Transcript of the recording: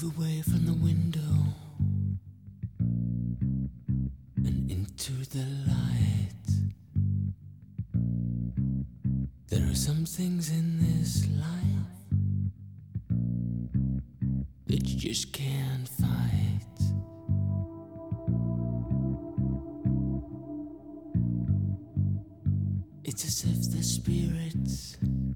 Move away from the window and into the light. There are some things in this life that you just can't fight. It's as if the spirits